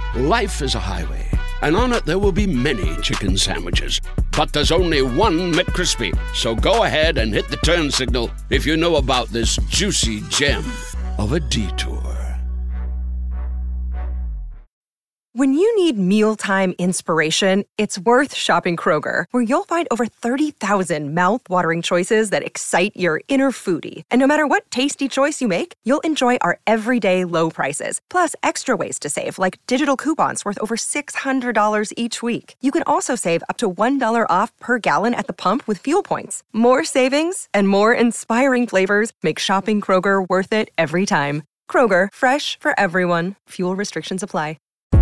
Life is a highway, and on it there will be many chicken sandwiches. But there's only one McCrispy. So go ahead and hit the turn signal if you know about this juicy gem of a detour. When you need mealtime inspiration, it's worth shopping Kroger, where you'll find over 30,000 mouth-watering choices that excite your inner foodie. And no matter what tasty choice you make, you'll enjoy our everyday low prices, plus extra ways to save, like digital coupons worth over $600 each week. You can also save up to $1 off per gallon at the pump with fuel points. More savings and more inspiring flavors make shopping Kroger worth it every time. Kroger, fresh for everyone. Fuel restrictions apply.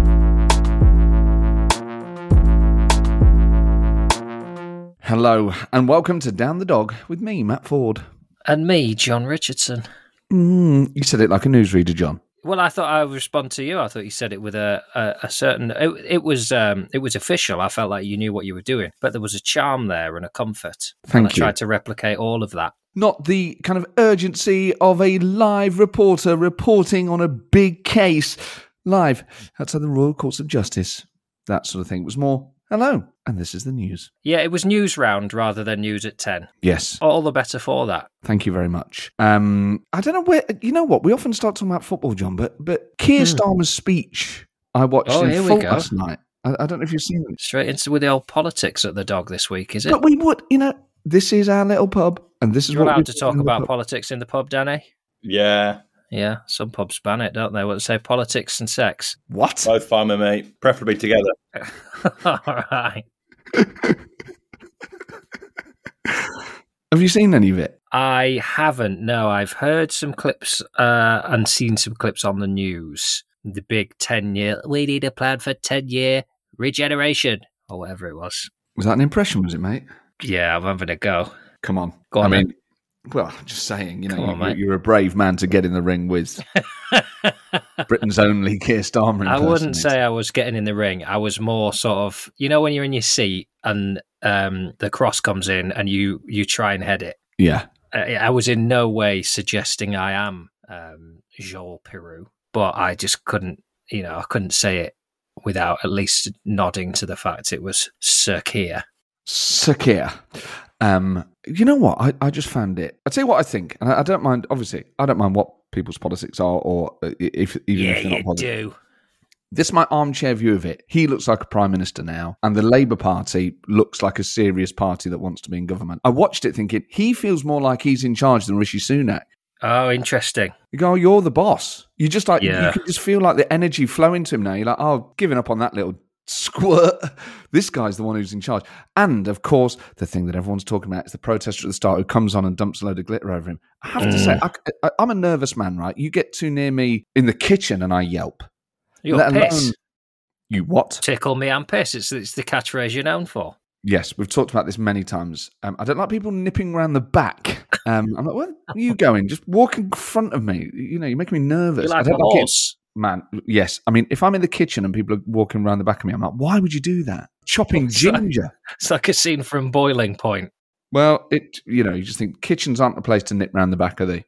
Hello, and welcome to Down the Dog with me, Matt Ford. And me, John Richardson. You said it like a newsreader, John. Well, I thought I would respond to you. I thought you said it with a certain... It was official. I felt like you knew what you were doing. But there was a charm there and a comfort. Thank you. I tried to replicate all of that. Not the kind of urgency of a live reporter reporting on a big case live outside the Royal Courts of Justice. That sort of thing. It was more... Hello, and this is the news. Yeah, it was news round rather than news at 10. Yes. All the better for that. Thank you very much. I don't know where, you know what, we often start talking about football, John, but Keir Starmer's speech I watched in full last night. I don't know if you've seen it. Straight into with the old politics at the Dog this week, is it? But we would, this is our little pub, and this is You're what allowed to talk about politics in the pub, Danny? Yeah. Yeah, some pubs ban it, don't they? What they say, politics and sex. What? Both fine with me, preferably together. All right. Have you seen any of it? I haven't, no. I've heard some clips and seen some clips on the news. The big 10-year, we need a plan for 10-year regeneration, or whatever it was. Was that an impression, was it, mate? Yeah, I'm having a go. Come on. Go on, Well, just saying, you're a brave man to get in the ring with Britain's only Keir Starmer. I wouldn't say I was getting in the ring. I was more sort of, when you're in your seat and the cross comes in and you try and head it. Yeah. I was in no way suggesting I am Joel Peru, but I just couldn't, I couldn't say it without at least nodding to the fact it was Sir Keir. Sir Keir. You know what? I just found it. I'll tell you what I think, and I don't mind. Obviously, I don't mind what people's politics are, or if they're not politics. Do. This is my armchair view of it. He looks like a prime minister now, and the Labour Party looks like a serious party that wants to be in government. I watched it thinking he feels more like he's in charge than Rishi Sunak. Oh, interesting. You go, you're the boss. You just you can just feel like the energy flowing to him now. You're like, oh, giving up on that little squirt. This guy's the one who's in charge. And of course, the thing that everyone's talking about is the protester at the start who comes on and dumps a load of glitter over him. I have to say, I'm a nervous man, right? You get too near me in the kitchen and I yelp. You're piss. You what? Tickle me and piss. It's the catchphrase you're known for. Yes, we've talked about this many times. I don't like people nipping around the back. I'm like, where are you going? Just walk in front of me. You're making me nervous. You're like a horse. Man, yes. I mean, if I'm in the kitchen and people are walking around the back of me, I'm like, why would you do that? Chopping ginger. It's like a scene from Boiling Point. Well, you just think kitchens aren't the place to nip around the back, are they?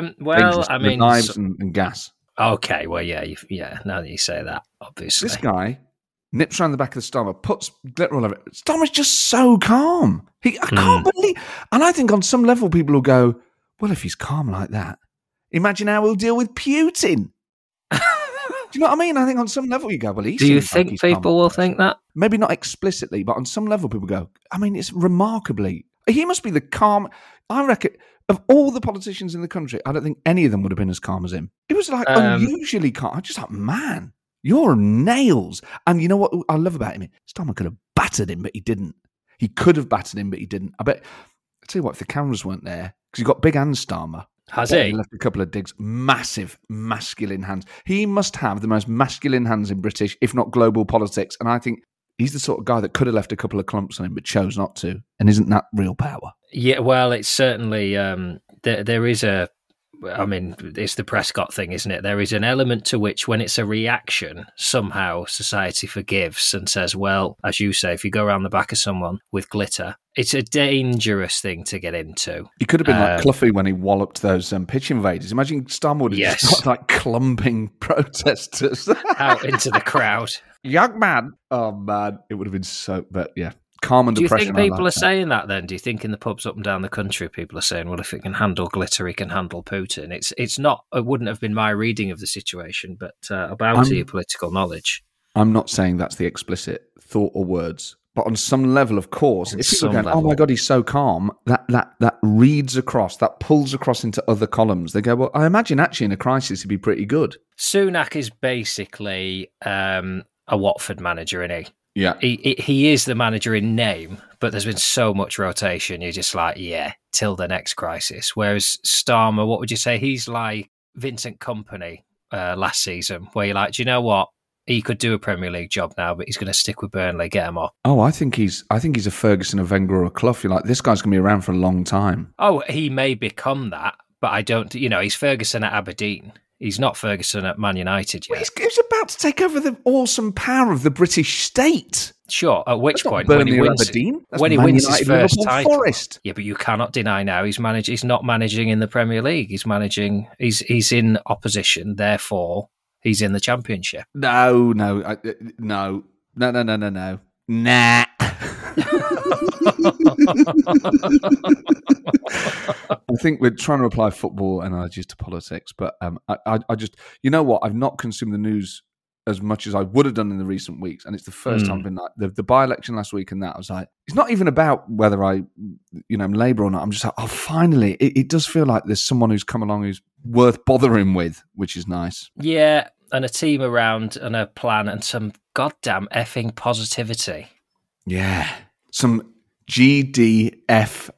Knives and gas. Okay, well, yeah, now that you say that, obviously. This guy nips around the back of the Starmer, puts glitter all over it. Starmer's just so calm. I can't believe... And I think on some level people will go, well, if he's calm like that, imagine how he'll deal with Putin. Do you know what I mean? I think on some level you go, well, do you think people will think that? Maybe not explicitly, but on some level people go, I mean, it's remarkably... He must be the calm... I reckon, of all the politicians in the country, I don't think any of them would have been as calm as him. He was unusually calm. I just thought, man, you're nails. And you know what I love about him? Starmer could have battered him, but he didn't. He could have battered him, but he didn't. I'll tell you what, if the cameras weren't there, because you've got big hands, Starmer. Has he? He left a couple of digs. Massive, masculine hands. He must have the most masculine hands in British, if not global politics. And I think he's the sort of guy that could have left a couple of clumps on him, but chose not to. And isn't that real power? Yeah, well, it's certainly... there is a I mean, it's the Prescott thing, isn't it? There is an element to which, when it's a reaction, somehow society forgives and says, well, as you say, if you go around the back of someone with glitter, it's a dangerous thing to get into. He could have been like Cloughie when he walloped those pitch invaders. Imagine Starmer would have just started clumping protesters out into the crowd. Young man. Oh, man. It would have been so... But, yeah. Calm and depression. Do you think people are saying that then? Do you think in the pubs up and down the country people are saying, well, if it can handle glitter, it can handle Putin? It's not... It wouldn't have been my reading of the situation, but about your political knowledge. I'm not saying that's the explicit thought or words, but on some level, of course, if people are going, oh my God, he's so calm, that reads across, that pulls across into other columns. They go, well, I imagine actually in a crisis he'd be pretty good. Sunak is basically a Watford manager, isn't he? Yeah. He is the manager in name, but there's been so much rotation. You're just like, yeah, till the next crisis. Whereas Starmer, what would you say? He's like Vincent Kompany last season, where you're like, do you know what? He could do a Premier League job now, but he's going to stick with Burnley, get him off. Oh, I think he's a Ferguson, a Wenger, or a Clough. You're like, this guy's going to be around for a long time. Oh, he may become that, but I don't, he's Ferguson at Aberdeen. He's not Ferguson at Man United yet. Well, he's about to take over the awesome power of the British state. Sure, at which point, Burnley or Aberdeen? When he wins his first Liverpool, title. Forest. Yeah, but you cannot deny now he's not managing in the Premier League. He's in opposition, therefore he's in the Championship. No. Nah. I think we're trying to apply football analogies to politics, but I just, you know what? I've not consumed the news as much as I would have done in the recent weeks, and it's the first time I've been like the by-election last week, and that I was like, it's not even about whether I'm Labour or not. I'm just like, oh, finally, it does feel like there's someone who's come along who's worth bothering with, which is nice. Yeah, and a team around and a plan and some goddamn effing positivity. Yeah, some GDFP.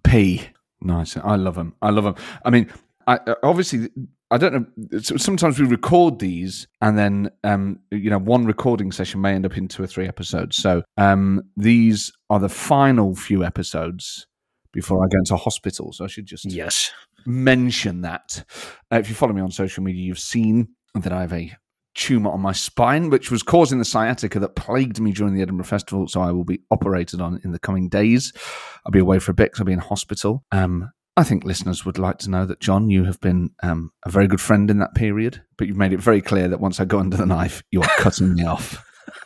Nice. I love them. I mean, obviously, I don't know. Sometimes we record these, and then one recording session may end up in 2 or 3 episodes. So these are the final few episodes before I go into hospital. So I should just mention that. If you follow me on social media, you've seen that I have a tumour on my spine, which was causing the sciatica that plagued me during the Edinburgh Festival. So I will be operated on in the coming days. I'll be away for a bit because I'll be in hospital. I think listeners would like to know that, John, you have been a very good friend in that period, but you've made it very clear that once I go under the knife, you're cutting me off.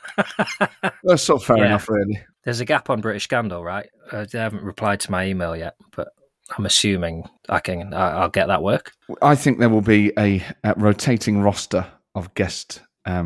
That's sort of fair enough, really. There's a gap on British Scandal, right? They haven't replied to my email yet, but I'm assuming I'll get that work. I think there will be a rotating roster of guest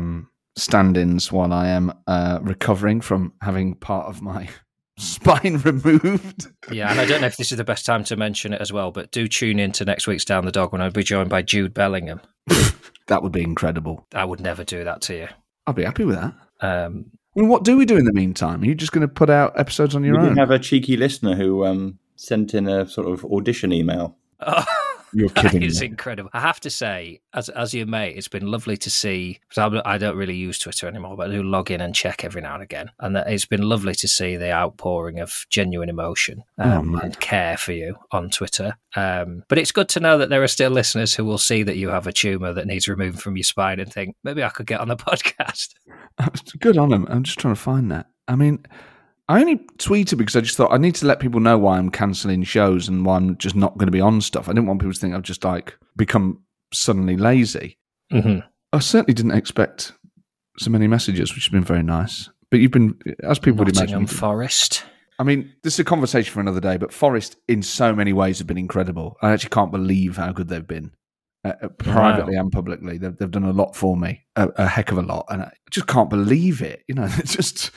stand-ins while I am recovering from having part of my spine removed. Yeah, and I don't know if this is the best time to mention it as well, but do tune in to next week's Down the Dog when I'll be joined by Jude Bellingham. That would be incredible. I would never do that to you. I'll be happy with that. Well, what do we do in the meantime? Are you just going to put out episodes on your own? We have a cheeky listener who sent in a sort of audition email. Oh. You're kidding. It's incredible. I have to say, as your mate, it's been lovely to see, because I don't really use Twitter anymore, but I do log in and check every now and again. And it's been lovely to see the outpouring of genuine emotion and care for you on Twitter. But it's good to know that there are still listeners who will see that you have a tumour that needs removed from your spine and think, maybe I could get on the podcast. Good on them. I'm just trying to find that. I mean, I only tweeted because I just thought I need to let people know why I'm cancelling shows and why I'm just not going to be on stuff. I didn't want people to think I've just become suddenly lazy. Mm-hmm. I certainly didn't expect so many messages, which has been very nice. But you've been, as people would imagine, Forest. I mean, this is a conversation for another day, but Forest in so many ways have been incredible. I actually can't believe how good they've been. Privately and publicly, they've done a lot for me, a heck of a lot, and I just can't believe it. It's just...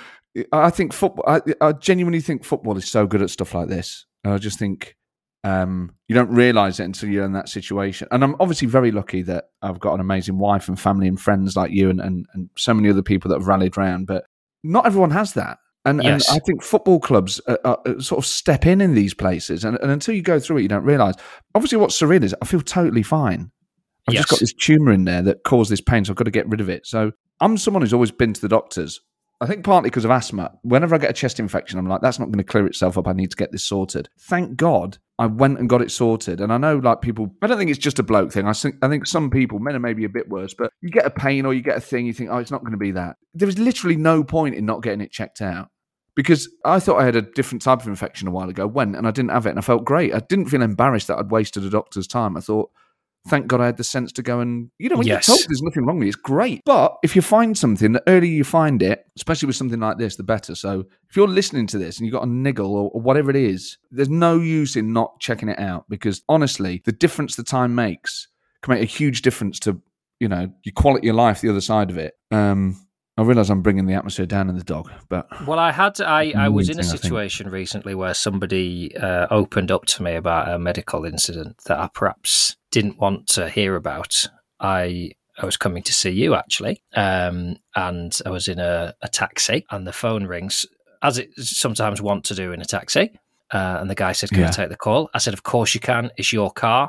I think football. I genuinely think football is so good at stuff like this. And I just think you don't realise it until you're in that situation. And I'm obviously very lucky that I've got an amazing wife and family and friends like you and so many other people that have rallied around. But not everyone has that. And I think football clubs sort of step in these places. And until you go through it, you don't realise. Obviously, what's surreal is I feel totally fine. I've just got this tumour in there that caused this pain, so I've got to get rid of it. So I'm someone who's always been to the doctors I think partly because of asthma. Whenever I get a chest infection, I'm like, that's not going to clear itself up. I need to get this sorted. Thank God I went and got it sorted. And I know, like, people, I don't think it's just a bloke thing. I think some people, men are maybe a bit worse, but you get a pain or you get a thing, you think, oh, it's not going to be that. There was literally no point in not getting it checked out. Because I thought I had a different type of infection a while ago, went and I didn't have it and I felt great. I didn't feel embarrassed that I'd wasted a doctor's time. I thought, thank God I had the sense to go and, when you're told there's nothing wrong with it, it's great. But if you find something, the earlier you find it, especially with something like this, the better. So if you're listening to this and you've got a niggle or whatever it is, there's no use in not checking it out because honestly, the difference the time makes can make a huge difference to, your quality of life, the other side of it. I realise I'm bringing the atmosphere down in the dog, but... Well, I was in a situation recently where somebody opened up to me about a medical incident that I perhaps didn't want to hear about. I was coming to see you, actually, and I was in a taxi, and the phone rings, as it sometimes want to do in a taxi, and the guy said, can I take the call? I said, of course you can, it's your car.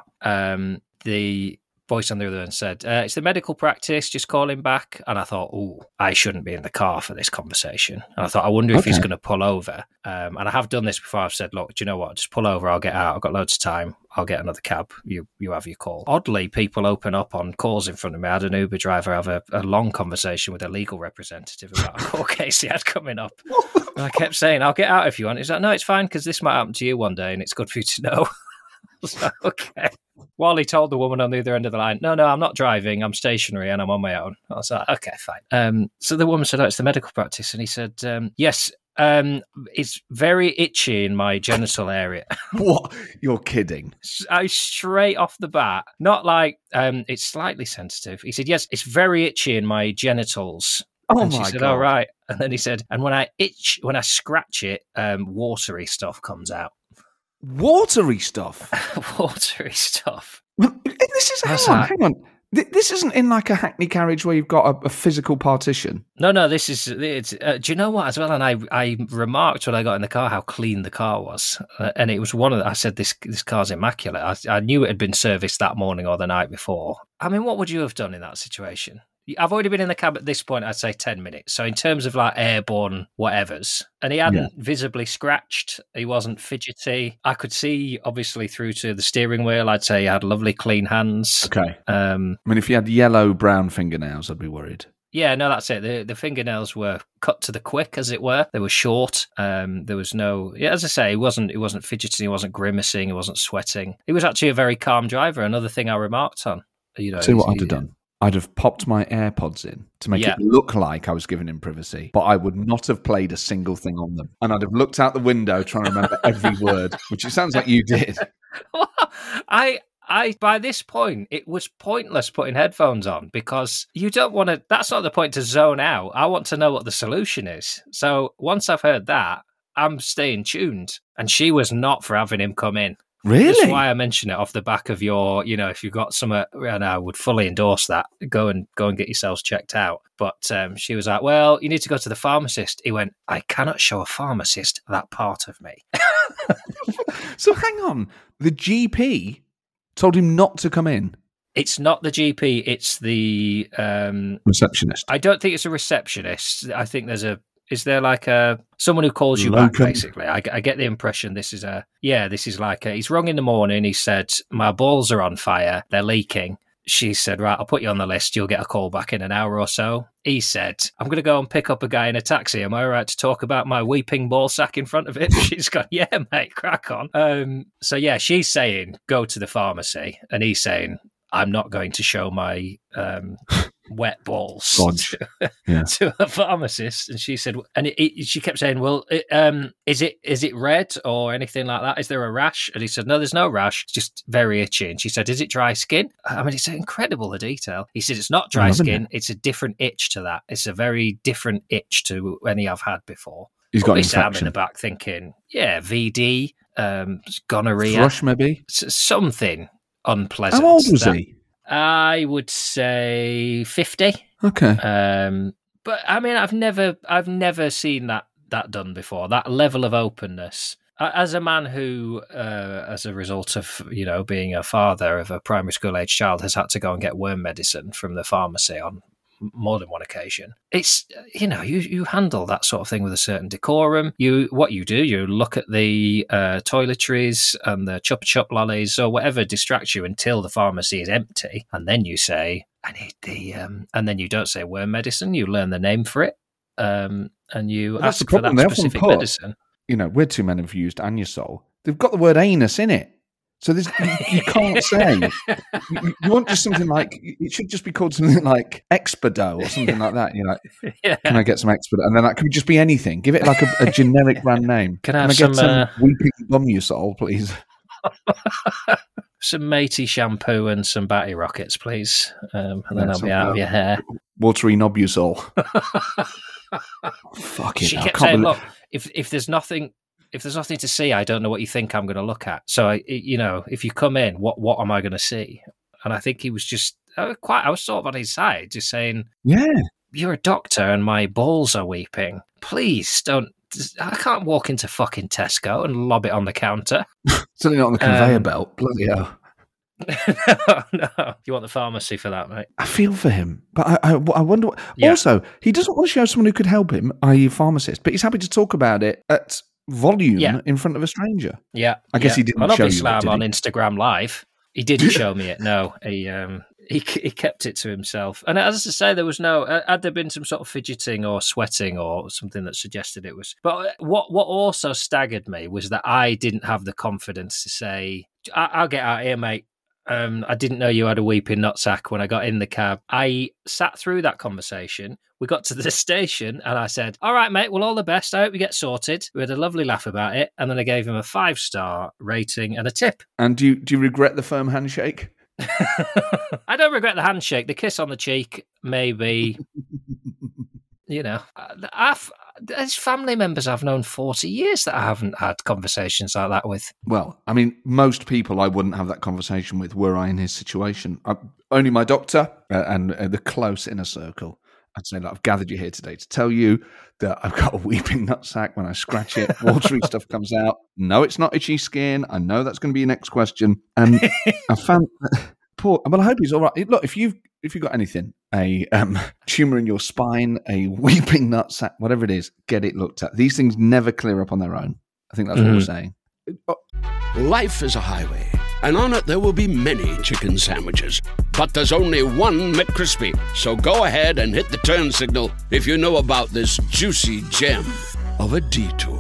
The voice on the other end said, it's the medical practice, just call him back. And I thought, I shouldn't be in the car for this conversation. And I thought, I wonder if he's going to pull over. And I have done this before. I've said, look, do you know what? Just pull over, I'll get out. I've got loads of time. I'll get another cab. You have your call. Oddly, people open up on calls in front of me. I had an Uber driver have a long conversation with a legal representative about a court case he had coming up. And I kept saying, I'll get out if you want. He's like, no, it's fine because this might happen to you one day and it's good for you to know. So, okay. While he told the woman on the other end of the line, no, I'm not driving, I'm stationary and I'm on my own. I was like, okay, fine. So the woman said, it's the medical practice. And he said, yes, it's very itchy in my genital area. What? You're kidding. I straight off the bat, not like, it's slightly sensitive. He said, yes, it's very itchy in my genitals. Oh and my she said, God. all right. And then he said, and when I scratch it, watery stuff comes out. Watery stuff? Watery stuff. This is, hang on. This isn't in like a Hackney carriage where you've got a physical partition. No, this is, do you know what as well? And I remarked when I got in the car how clean the car was. And it was I said, this car's immaculate. I knew it had been serviced that morning or the night before. I mean, what would you have done in that situation? I've already been in the cab at this point, I'd say 10 minutes. So in terms of like airborne whatevers, and he hadn't visibly scratched, he wasn't fidgety. I could see obviously through to the steering wheel. I'd say he had lovely clean hands. Okay. I mean, if you had yellow-brown fingernails, I'd be worried. Yeah, no, that's it. The fingernails were cut to the quick, as it were. They were short. There was no, as I say, he wasn't fidgeting, he wasn't grimacing, he wasn't sweating. He was actually a very calm driver. Another thing I remarked on. See what I'd have done? I'd have popped my AirPods in to make it look like I was giving him privacy, but I would not have played a single thing on them. And I'd have looked out the window trying to remember every word, which it sounds like you did. Well, I by this point, it was pointless putting headphones on because you don't want to, that's not the point to zone out. I want to know what the solution is. So once I've heard that, I'm staying tuned. And she was not for having him come in. Really? That's why I mention it off the back of your, if you've got some, and I would fully endorse that, go and get yourselves checked out. But she was like, well, you need to go to the pharmacist. He went, I cannot show a pharmacist that part of me. So hang on, the GP told him not to come in? It's not the GP, it's the... receptionist. I don't think it's a receptionist. I think is there like someone who calls you back, basically? I get the impression this is he's rung in the morning. He said, my balls are on fire. They're leaking. She said, right, I'll put you on the list. You'll get a call back in an hour or so. He said, I'm going to go and pick up a guy in a taxi. Am I all right to talk about my weeping ball sack in front of him? She's gone, yeah, mate, crack on. So yeah, she's saying, go to the pharmacy. And he's saying, I'm not going to show my wet balls to a pharmacist. And she said, and she kept saying, well, is it red or anything like that? Is there a rash? And he said, no, there's no rash. It's just very itchy. And she said, is it dry skin? I mean, it's incredible, the detail. He said, it's not dry skin. It's a different itch to that. It's a very different itch to any I've had before. He's got infection. I'm in the back thinking, VD, gonorrhea. Thrush, maybe? Something unpleasant. How old was he? I would say 50. Okay. But I mean, I've never seen that done before. That level of openness. As a man who, as a result of being a father of a primary school age child, has had to go and get worm medicine from the pharmacy on more than one occasion. It's, you handle that sort of thing with a certain decorum. You look at the toiletries and the Chupa Chup lollies or whatever distracts you until the pharmacy is empty, and then you say, I need the, and then you don't say worm medicine, you learn the name for it, and you ask for that specific medicine. Where two men have used Anusol, they've got the word anus in it. So you can't say. You want just something like, it should just be called something like Expedo or something like that. You're like, can I get some Expedo? And then that could just be anything. Give it like a generic brand name. Can I get some Weeping Bummusol, please? Some matey shampoo and some batty rockets, please. And then I'll be out of your hair. Watery Nobusol. Fucking she kept saying, look, if there's nothing to see, I don't know what you think I'm going to look at. So, if you come in, what am I going to see? And I think he was just I was sort of on his side, just saying, yeah, you're a doctor and my balls are weeping. Please don't. I can't walk into fucking Tesco and lob it on the counter. Certainly not on the conveyor belt. Bloody hell. No. You want the pharmacy for that, mate? I feel for him, but I wonder. Also, he doesn't want to show someone who could help him, i.e. a pharmacist, but he's happy to talk about it at volume in front of a stranger. Yeah. I guess he didn't show you it, I'm on Instagram Live. He didn't show me it, no. He kept it to himself. And as I say, there was had there been some sort of fidgeting or sweating or something that suggested it was. But what also staggered me was that I didn't have the confidence to say, I'll get out here, mate. I didn't know you had a weeping nutsack when I got in the cab. I sat through that conversation. We got to the station and I said, all right, mate, well, all the best. I hope you get sorted. We had a lovely laugh about it. And then I gave him a 5-star rating and a tip. And do you regret the firm handshake? I don't regret the handshake. The kiss on the cheek, maybe. There's family members I've known 40 years that I haven't had conversations like that with. Well, I mean, most people I wouldn't have that conversation with were I in his situation. Only my doctor and the close inner circle. I'd say, I've gathered you here today to tell you that I've got a weeping nutsack. When I scratch it, watery stuff comes out. No, it's not itchy skin. I know that's going to be your next question. And I found... Poor, well, I hope he's all right. Look, if you've got anything, a tumour in your spine, a weeping nutsack, whatever it is, get it looked at. These things never clear up on their own. I think that's what we're saying. Life is a highway, and on it there will be many chicken sandwiches. But there's only one McCrispy. So go ahead and hit the turn signal if you know about this juicy gem of a detour.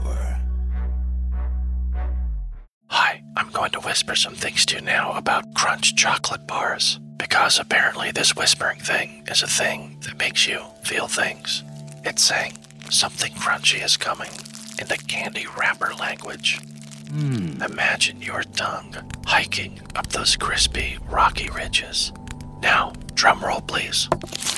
Hi, I'm going to whisper some things to you now about Crunch chocolate bars, because apparently this whispering thing is a thing that makes you feel things. It's saying something crunchy is coming in the candy wrapper language. Imagine your tongue hiking up those crispy, rocky ridges. Now, drum roll, please.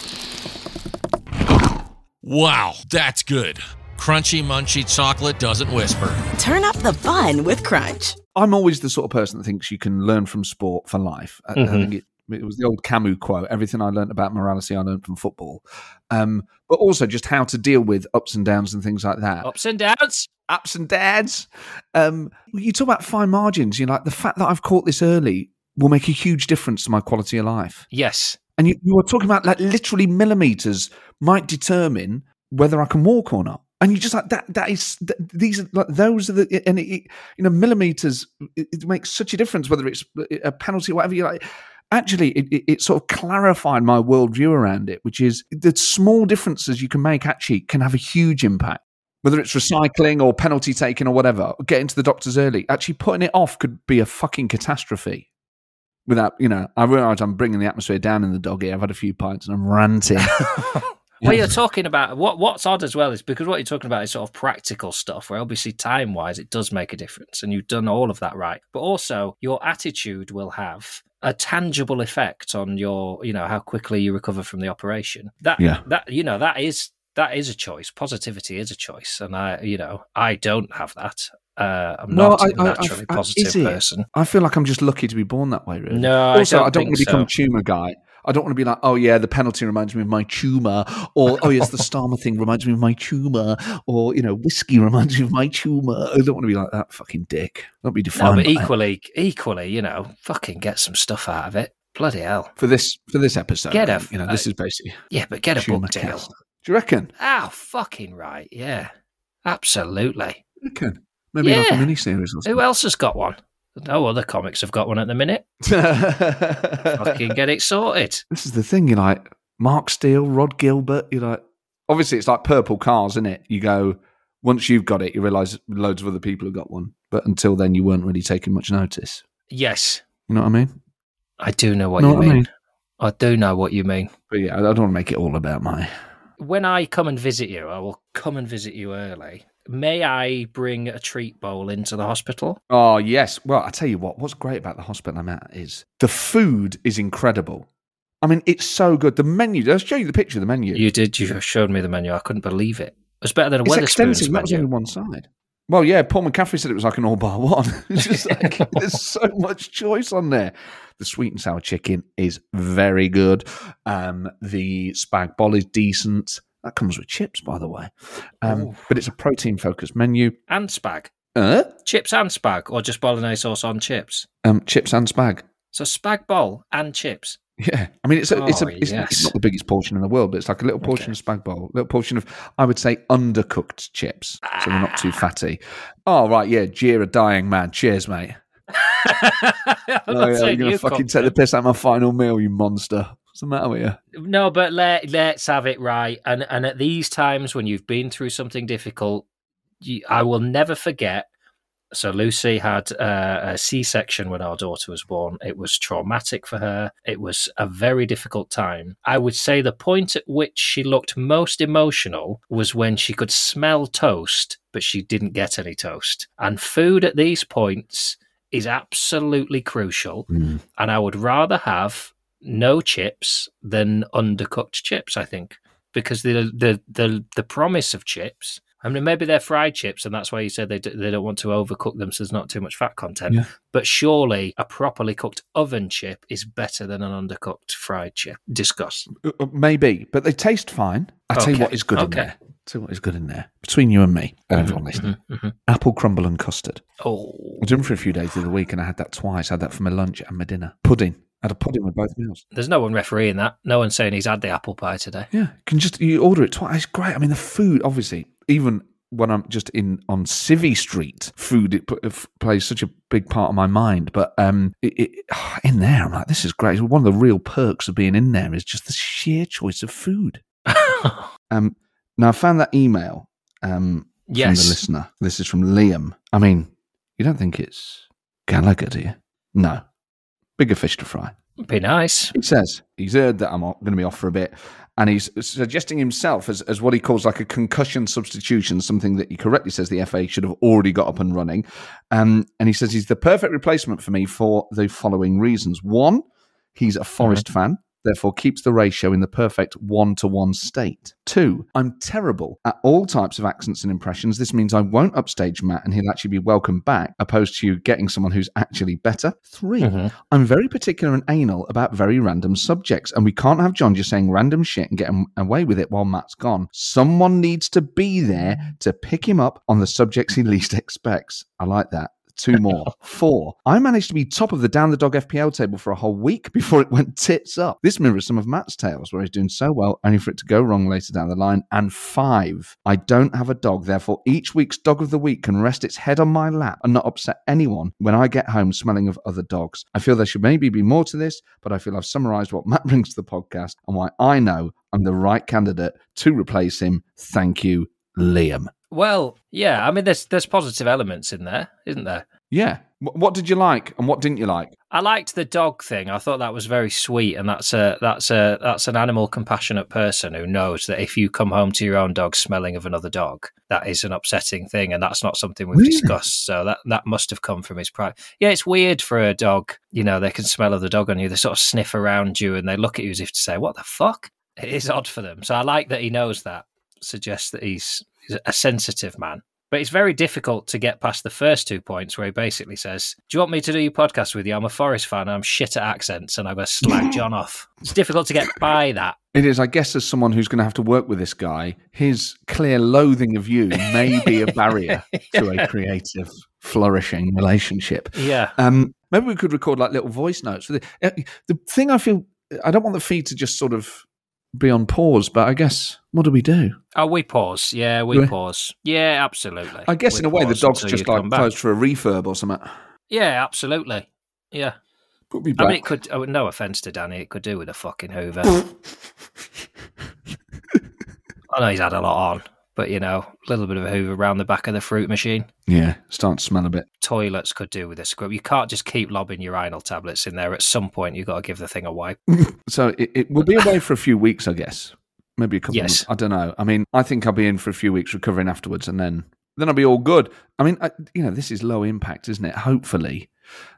Wow, that's good. Crunchy, munchy chocolate doesn't whisper. Turn up the fun with Crunch. I'm always the sort of person that thinks you can learn from sport for life. I think it was the old Camus quote, everything I learned about morality I learned from football. But also just how to deal with ups and downs and things like that. Ups and downs? Ups and downs. You talk about fine margins. Like the fact that I've caught this early will make a huge difference to my quality of life. Yes. And you were talking about like literally millimeters might determine whether I can walk or not. And you just like that is these are like those are the and millimeters. It makes such a difference whether it's a penalty or whatever. You like. Actually, it sort of clarified my worldview around it, which is the small differences you can make actually can have a huge impact. Whether it's recycling or penalty taking or whatever, or getting to the doctors early, actually putting it off could be a fucking catastrophe. Without I realise I'm bringing the atmosphere down in the dog here. I've had a few pints and I'm ranting. Well, you're talking about what's odd as well is because what you're talking about is sort of practical stuff where obviously time-wise it does make a difference and you've done all of that right. But also your attitude will have a tangible effect on your, how quickly you recover from the operation. That is a choice. Positivity is a choice. And I don't have that. I'm not a naturally positive person. I feel like I'm just lucky to be born that way, really. No, also, I don't want to become a tumour guy. I don't want to be like, oh yeah, the penalty reminds me of my tumour, or oh yes, the Starmer thing reminds me of my tumour, or whiskey reminds me of my tumour. I don't want to be like that fucking dick. Don't be defined. No, but equally, fucking get some stuff out of it. Bloody hell. For this episode. Get this is basically... Yeah, but get a Schumer book deal. cast. Do you reckon? Oh, fucking right. Yeah. Absolutely. You reckon? Maybe like a mini-series or something. Who else has got one? No other comics have got one at the minute. Fucking get it sorted. This is the thing, you're like, Mark Steele, Rod Gilbert, you're like... Obviously, it's like purple cars, isn't it? You go, once you've got it, you realise loads of other people have got one. But until then, you weren't really taking much notice. Yes. You know what I mean? I do know what you mean. I do know what you mean. But yeah, I don't want to make it all about my... When I come and visit you, I will come and visit you early. May I bring a treat bowl into the hospital? Oh, yes. Well, I tell you what's great about the hospital I'm at is the food is incredible. I mean, it's so good. The menu, I'll show you the picture of the menu. You did. You showed me the menu. I couldn't believe it. It was better than a It's Wetherspoons extensive. That was menu. only one side. Well, yeah, Paul McCaffrey said it was like an all-bar one. It's just like, there's so much choice on there. The sweet and sour chicken is very good. The spag bol is decent. That comes with chips, by the way. But it's a protein-focused menu. And spag. Chips and spag, or just bolognese sauce on chips? Chips and spag. So spag bowl and chips. Yeah, I mean, it's not yes. the biggest portion in the world, but it's like a little portion of spag bowl, a little portion of, I would say, undercooked chips, so they're not too fatty. Oh, right, yeah, Jeer, a dying man. Cheers, mate. You're going to fucking take the piss out of my final meal, you monster. What's the matter with you? No, but let's have it right. And at these times when you've been through something difficult, I will never forget. So Lucy had a C-section when our daughter was born. It was traumatic for her. It was a very difficult time. I would say the point at which she looked most emotional was when she could smell toast, but she didn't get any toast. And food at these points is absolutely crucial. And I would rather have no chips than undercooked chips, I think, because the promise of chips... I mean, maybe they're fried chips, and that's why you said they don't want to overcook them so there's not too much fat content. Yeah. But surely a properly cooked oven chip is better than an undercooked fried chip. Discuss. Maybe, but they taste fine. I'll tell you what is good in there. Tell you what is good in there. Between you and me, and everyone listening. Apple crumble and custard. Oh. I was in for a few days the other week, and I had that twice. I had that for my lunch and my dinner. Pudding. I had a pudding with both meals. There's no one refereeing that. No one's saying he's had the apple pie today. Yeah, you order it twice. It's great. I mean, the food, obviously, even when I'm just on Civvy Street, food plays such a big part of my mind. But in there, I'm like, this is great. One of the real perks of being in there is just the sheer choice of food. Now, I found that email from the listener. This is from Liam. I mean, you don't think it's Gallagher, do you? No. Bigger fish to fry. Be nice. He says he's heard that I'm going to be off for a bit, and he's suggesting himself as what he calls like a concussion substitution, something that he correctly says the FA should have already got up and running. And he says he's the perfect replacement for me for the following reasons. One, he's a Forest fan, therefore keeps the ratio in the perfect 1-to-1 state. 2, I'm terrible at all types of accents and impressions. This means I won't upstage Matt and he'll actually be welcomed back, opposed to you getting someone who's actually better. 3, I'm very particular and anal about very random subjects, and we can't have John just saying random shit and getting away with it while Matt's gone. Someone needs to be there to pick him up on the subjects he least expects. I like that. 2 more. 4, I managed to be top of the Down the Dog FPL table for a whole week before it went tits up. This mirrors some of Matt's tales, where he's doing so well, only for it to go wrong later down the line. And 5, I don't have a dog, therefore each week's Dog of the Week can rest its head on my lap and not upset anyone when I get home smelling of other dogs. I feel there should maybe be more to this, but I feel I've summarised what Matt brings to the podcast and why I know I'm the right candidate to replace him. Thank you, Liam. Well, yeah, I mean, there's positive elements in there, isn't there? Yeah. What did you like and what didn't you like? I liked the dog thing. I thought that was very sweet, and that's an animal compassionate person who knows that if you come home to your own dog smelling of another dog, that is an upsetting thing, and that's not something we've discussed. So that must have come from his pride. Yeah, it's weird for a dog. You know, they can smell of the dog on you. They sort of sniff around you, and they look at you as if to say, "What the fuck?" It is odd for them. So I like that he knows that. Suggests that he's a sensitive man. But it's very difficult to get past the first 2 points where he basically says, do you want me to do your podcast with you? I'm a Forest fan, I'm shit at accents, and I'm going to slag John off. It's difficult to get by that. It is, I guess, as someone who's going to have to work with this guy, his clear loathing of you may be a barrier to a creative, flourishing relationship. Yeah. Maybe we could record like little voice notes. For the thing I feel, I don't want the feed to just sort of be on pause, but I guess, what do we do? Oh, we pause. Yeah, we pause. Yeah, absolutely. I guess in a way the dog's just like closed for a refurb or something. Yeah, absolutely. Yeah. Put me back. I mean, it could, no offence to Danny, it could do with a fucking Hoover. I know he's had a lot on, but, a little bit of a Hoover around the back of the fruit machine. Yeah, starting to smell a bit. Toilets could do with a scrub. You can't just keep lobbing your urinal tablets in there. At some point, you've got to give the thing a wipe. So it will be away for a few weeks, I guess. Maybe a couple of months. I don't know. I mean, I think I'll be in for a few weeks recovering afterwards, and then I'll be all good. I mean, this is low impact, isn't it? Hopefully,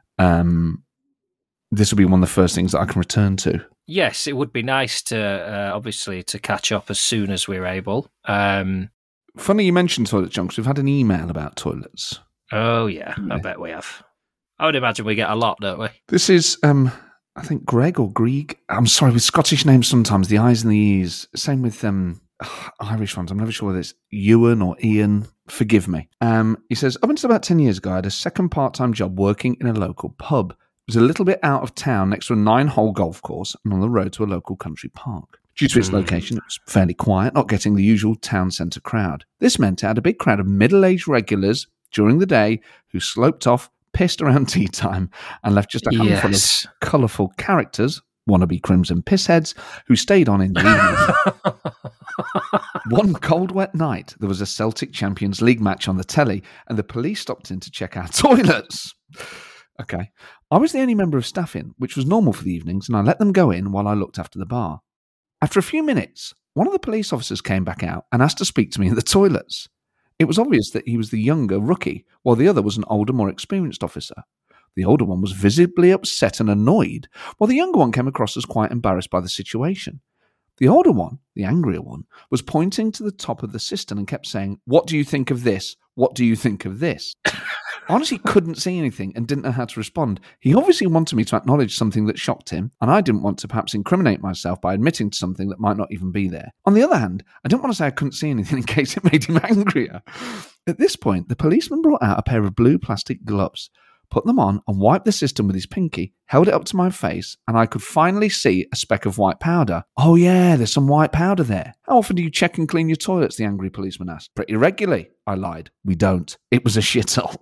this will be one of the first things that I can return to. Yes, it would be nice to, obviously, to catch up as soon as we're able. Funny you mentioned toilets, John, because we've had an email about toilets. Oh, yeah, I bet we have. I would imagine we get a lot, don't we? This is, I think, Greg or Grieg. I'm sorry, with Scottish names sometimes, the I's and the E's. Same with Irish ones. I'm never sure whether it's Ewan or Ian. Forgive me. He says, up until about 10 years ago, I had a second part-time job working in a local pub. It was a little bit out of town next to a 9-hole golf course and on the road to a local country park. Due to its location, it was fairly quiet, not getting the usual town centre crowd. This meant it had a big crowd of middle-aged regulars during the day who sloped off, pissed around tea time, and left just a handful of colourful characters, wannabe Crimson pissheads, who stayed on in the evening. One cold, wet night, there was a Celtic Champions League match on the telly, and the police stopped in to check our toilets. Okay. I was the only member of staff in, which was normal for the evenings, and I let them go in while I looked after the bar. After a few minutes, one of the police officers came back out and asked to speak to me in the toilets. It was obvious that he was the younger rookie, while the other was an older, more experienced officer. The older one was visibly upset and annoyed, while the younger one came across as quite embarrassed by the situation. The older one, the angrier one, was pointing to the top of the cistern and kept saying, "What do you think of this? What do you think of this?" I honestly couldn't see anything and didn't know how to respond. He obviously wanted me to acknowledge something that shocked him, and I didn't want to perhaps incriminate myself by admitting to something that might not even be there. On the other hand, I didn't want to say I couldn't see anything in case it made him angrier. At this point, the policeman brought out a pair of blue plastic gloves, put them on and wiped the cistern with his pinky, held it up to my face, and I could finally see a speck of white powder. "Oh yeah, there's some white powder there. How often do you check and clean your toilets?" the angry policeman asked. "Pretty regularly," I lied. "We don't. It was a shithole."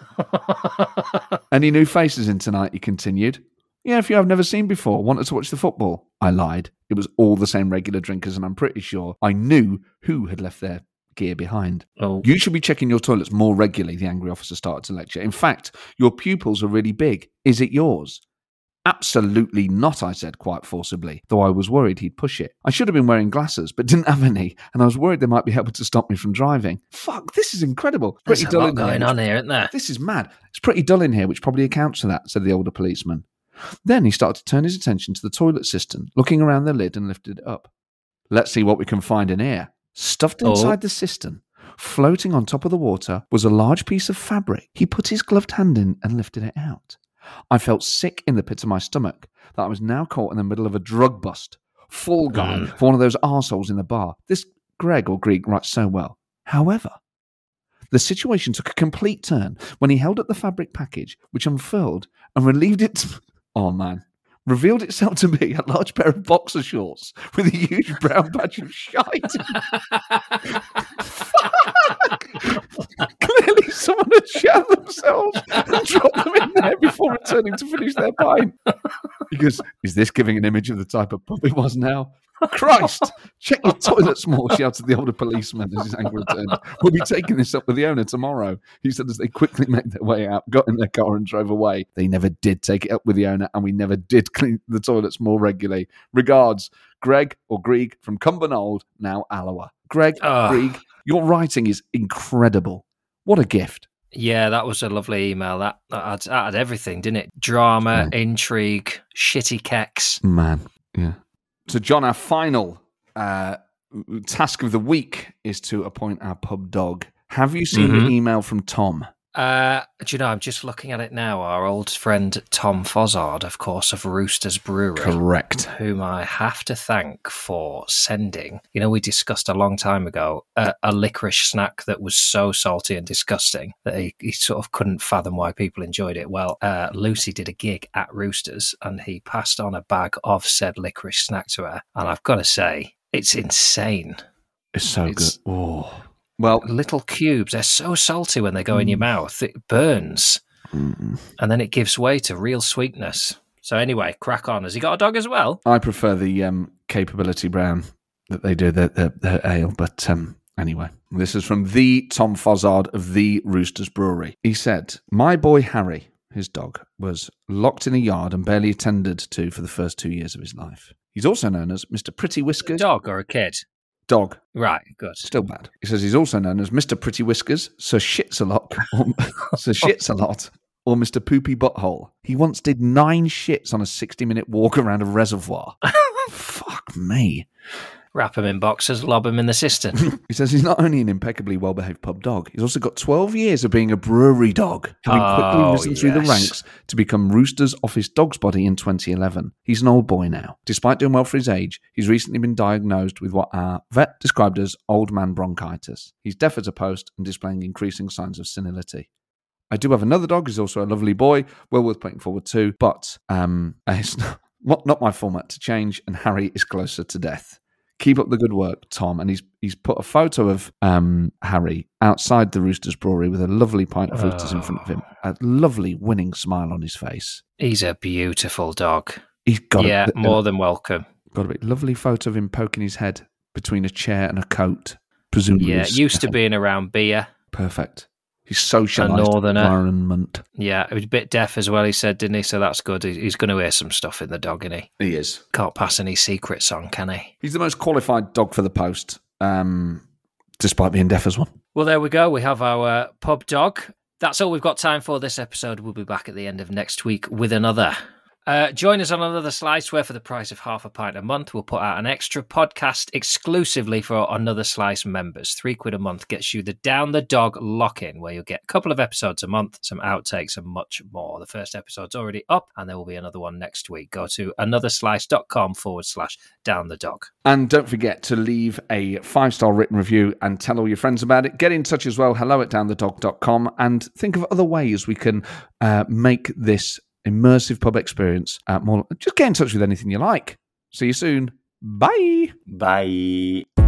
"Any new faces in tonight?" he continued. "Yeah, a few I've never seen before. Wanted to watch the football." I lied. It was all the same regular drinkers, and I'm pretty sure I knew who had left their gear behind. "Oh. You should be checking your toilets more regularly," the angry officer started to lecture. "In fact, your pupils are really big. Is it yours?" "Absolutely not," I said quite forcibly, though I was worried he'd push it. I should have been wearing glasses, but didn't have any, and I was worried they might be able to stop me from driving. Fuck, this is incredible. There's a lot going on here, isn't there? This is mad. It's pretty dull in here, which probably accounts for that, said the older policeman. Then he started to turn his attention to the toilet cistern, looking around the lid and lifted it up. "Let's see what we can find in here." Stuffed inside the cistern, floating on top of the water, was a large piece of fabric. He put his gloved hand in and lifted it out. I felt sick in the pit of my stomach that I was now caught in the middle of a drug bust. Fall guy for one of those arseholes in the bar. This Greg or Greek writes so well. However, the situation took a complete turn when he held up the fabric package, which unfurled and revealed itself to be a large pair of boxer shorts with a huge brown patch of shite. Clearly someone had shat themselves and dropped them in there before returning to finish their pint. He goes, "Is this giving an image of the type of pub it was now?" "Christ, check your toilets more," shouted the older policeman as his anger returned. "We'll be taking this up with the owner tomorrow," he said as they quickly made their way out, got in their car and drove away. They never did take it up with the owner, and we never did clean the toilets more regularly. Regards, Greg or Grieg from Cumbernauld, now Alloa. Greg, Grieg, your writing is incredible. What a gift. Yeah, that was a lovely email. That had everything, didn't it? Drama, intrigue, shitty kecks. Man, yeah. So, John, our final task of the week is to appoint our pub dog. Have you seen the email from Tom? Do you know, I'm just looking at it now. Our old friend Tom Fozzard, of course, of Roosters Brewery. Correct. Whom I have to thank for sending. You know, we discussed a long time ago a licorice snack that was so salty and disgusting that he sort of couldn't fathom why people enjoyed it. Well, Lucy did a gig at Roosters and he passed on a bag of said licorice snack to her. And I've got to say, it's insane. It's so good. Oh. Well, little cubes, they're so salty when they go in your mouth. It burns. And then it gives way to real sweetness. So anyway, crack on. Has he got a dog as well? I prefer the Capability Brown that they do, the ale. But anyway, this is from the Tom Fozzard of the Roosters Brewery. He said, my boy Harry, his dog, was locked in a yard and barely attended to for the first 2 years of his life. He's also known as Mr. Pretty Whiskers. A dog or a kid? Dog. Right, good. Still bad. He says he's also known as Mr. Pretty Whiskers, Sir Shits-a-Lot, Sir Shits-a-Lot, or Mr. Poopy Butthole. He once did 9 shits on a 60-minute walk around a reservoir. Fuck me. Wrap him in boxes, lob him in the cistern. He says he's not only an impeccably well-behaved pub dog, he's also got 12 years of being a brewery dog, having quickly risen through the ranks to become Rooster's office dog's body in 2011. He's an old boy now. Despite doing well for his age, he's recently been diagnosed with what our vet described as old man bronchitis. He's deaf as a post and displaying increasing signs of senility. I do have another dog who's also a lovely boy, well worth putting forward too, but it's not my format to change, and Harry is closer to death. Keep up the good work, Tom. And he's put a photo of Harry outside the Roosters Brewery with a lovely pint of Roosters in front of him. A lovely winning smile on his face. He's a beautiful dog. He's got more than welcome. Got a bit lovely photo of him poking his head between a chair and a coat, presumably. Yeah, used to being around beer. Perfect. He's socialised environment. Yeah, he was a bit deaf as well, he said, didn't he? So that's good. He's going to hear some stuff in the dog, isn't he? He is. Can't pass any secrets on, can he? He's the most qualified dog for the post, despite being deaf as well. Well, there we go. We have our pub dog. That's all we've got time for this episode. We'll be back at the end of next week with another. Join us on Another Slice, where for the price of half a pint a month, we'll put out an extra podcast exclusively for Another Slice members. £3 a month gets you the Down the Dog lock-in, where you'll get a couple of episodes a month, some outtakes, and much more. The first episode's already up, and there will be another one next week. Go to anotherslice.com/Down the Dog. And don't forget to leave a 5-star written review and tell all your friends about it. Get in touch as well, hello@downthedog.com, and think of other ways we can make this immersive pub experience more. Just get in touch with anything you like. See you soon. Bye. Bye.